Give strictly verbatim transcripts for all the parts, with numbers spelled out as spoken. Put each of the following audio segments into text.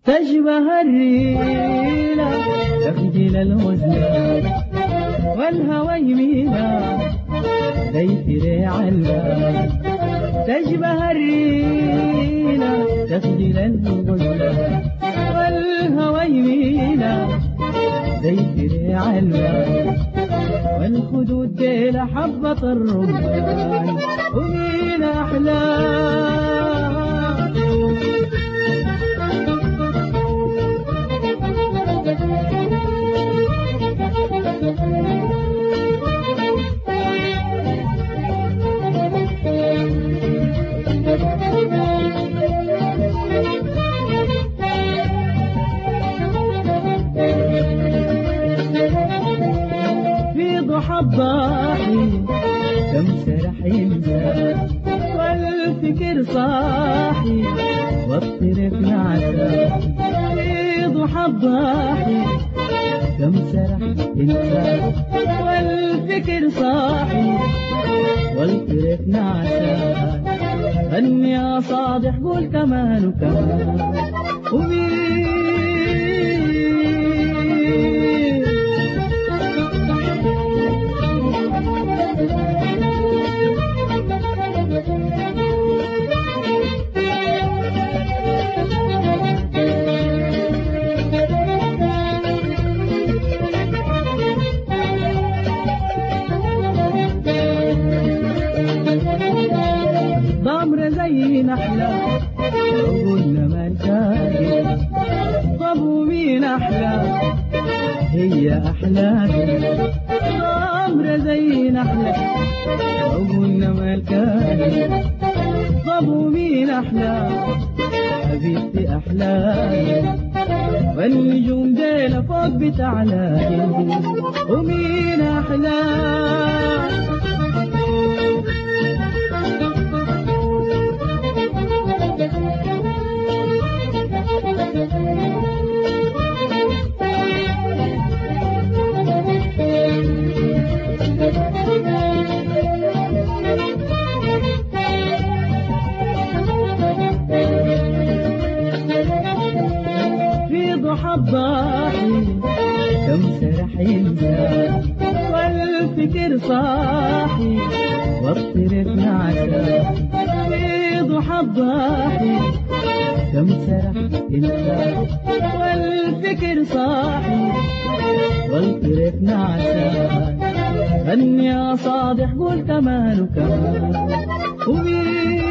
تشبه الريلة تخجل الوزن والهوى يميلها زي فريع الباب. تشبه الريلة تخجل الوزن والهوى يميلها زي فريع الباب. والخدود ديل حبة الرمان ومين أحلام. في ضحى الضاحي كم سرح ينسى والفكر صاحي والطرف نعسى. في ضحى الضاحي كم سرح ينسى والفكر صاحي والطرف نعسى. غني يا صادح قول كمان وكمان ومين ضمر زي نحلة وقلنا ما نشاهد. طب ومين أحلى هي أحلامي. ضمر زي نحلة وقلنا ما نشاهد. طب ومين أحلى حبيبتي أحلامي. والنجوم دينا فوق بتعلاني ومين أحلى. في ضحى الضاحي كم سرح ينسى والفكر صاحي والطرف نعسى. في ضحى الضاحي كم سرح ينسى والفكر صاحي والطرف نعسى. غني يا صادح قول كمان وكمان ومين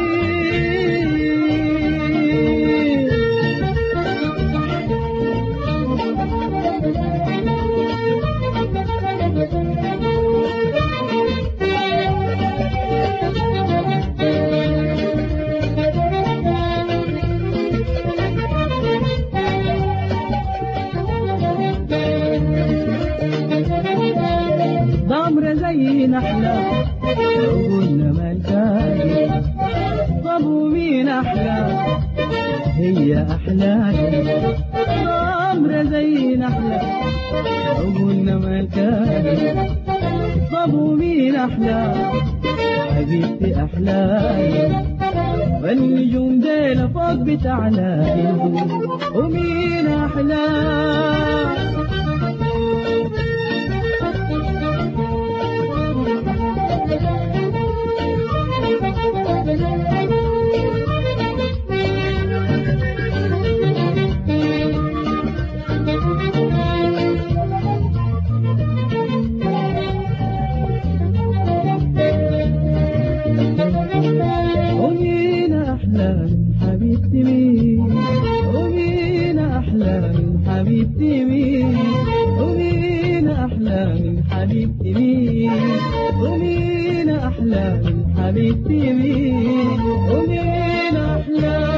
ضمر زي نحلة وقلنا ما نشاهد. طب ومين أحلى هي أحلامي. ضمر زي نحلة وقلنا ما نشاهد. طب ومين أحلى حبيبتي أحلامي. والنجوم دينا فوق بتعلاني ومين أحلى. ومين أحلى من حبيبتي مين. ومين أحلى من حبيبتي مين. ومين أحلى من حبيبتي مين. ومين أحلى من حبيبتي مين. ومين أحلى